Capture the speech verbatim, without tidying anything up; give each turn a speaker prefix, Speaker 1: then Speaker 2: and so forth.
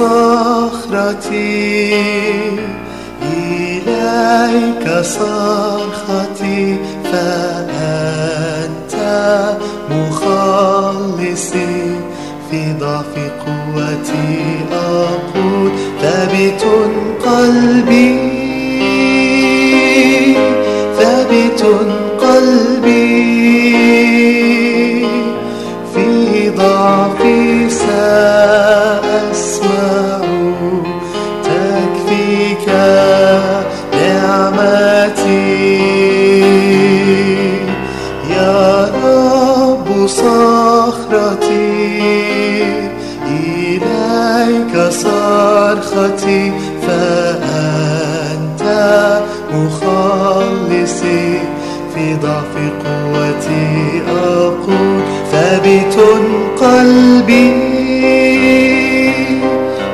Speaker 1: صخرتي، إليك صرختي، فأنت مخلصي. في ضعف قوتي أقول ثابت قلبي، ثابت قلبي. في ضعفي سأسمع، تكفيك نعمتي. يا رب صخرتي، إليك صرختي، فأنت مخلصي. في ضعف قوتي أقول ثابت قلبي،